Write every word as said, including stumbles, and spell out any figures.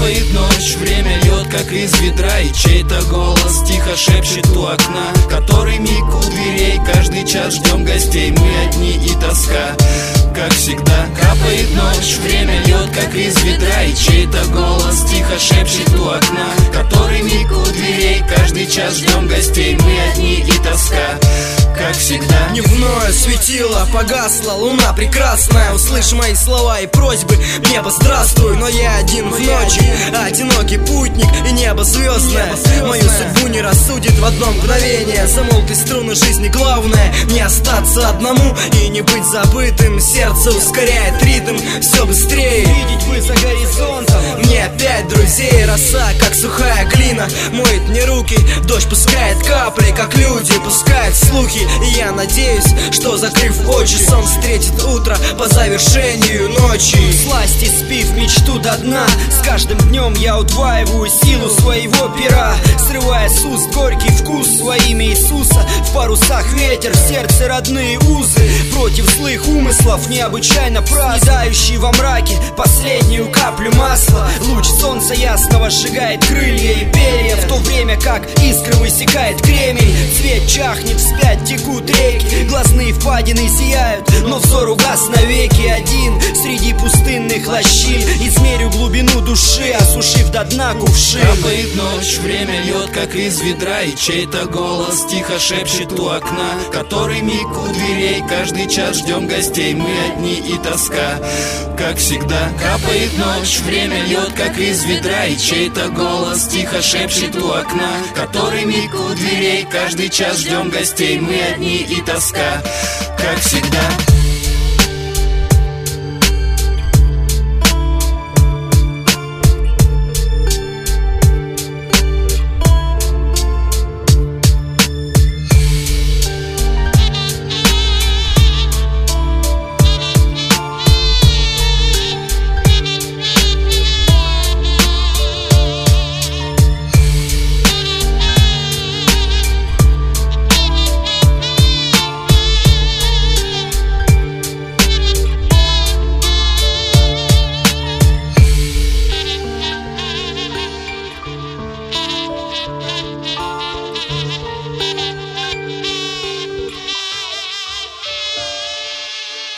Капает ночь, время льет, как из ведра, и чей-то голос тихо шепчет у окна. Который миг у дверей, каждый час ждем гостей, мы одни и тоска, как всегда. Капает ночь, время льет, как из ведра, и чей-то голос тихо шепчет у окна. Который миг у дверей, каждый час ждем гостей, мы одни и тоска, как всегда. Дневное светило погасло, луна прекрасная. Услышь мои слова и просьбы, небо здравствуй. Но я один в ночи, одинокий путник, и небо звездное мою судьбу не рассудит в одно мгновение. Замолкли струны жизни, главное не остаться одному и не быть забытым. Сердце ускоряет ритм все быстрее. Видеть вы за горизонтом, мне опять друзей. Роса, как сухая глина, моет мне руки. Дождь пускает капли, как люди пускают слухи. И я надеюсь, что, закрыв очи, сон встретит утро по завершению ночи. Сласть и спив мечту до дна. С каждым днем я удваиваю силу своего пера, срывая с уст горький вкус во имя Иисуса. В парусах ветер, в сердце родные узы. Против злых умыслов необычайно праздный, дающий во мраке последнюю каплю масла. Луч солнца ясного сжигает крылья и перья, в то время как искры высекает кремень. Цвет чахнет, вспять текут реки, глазные впадины сияют, но взор угас навеки. Один среди пустынных лощин измерю глубину души, осушив до дна кувшин. Капает ночь, время льет, как из ведра, и чей-то голос тихо шепчет у окна. Который миг у дверей, каждый час ждем гостей, мы одни и тоска, как всегда. Капает ночь, время льет, как из ведра, и чей-то голос тихо шепчет у окна. Который миг у дверей, каждый час ждем гостей, мы одни и тоска, как всегда.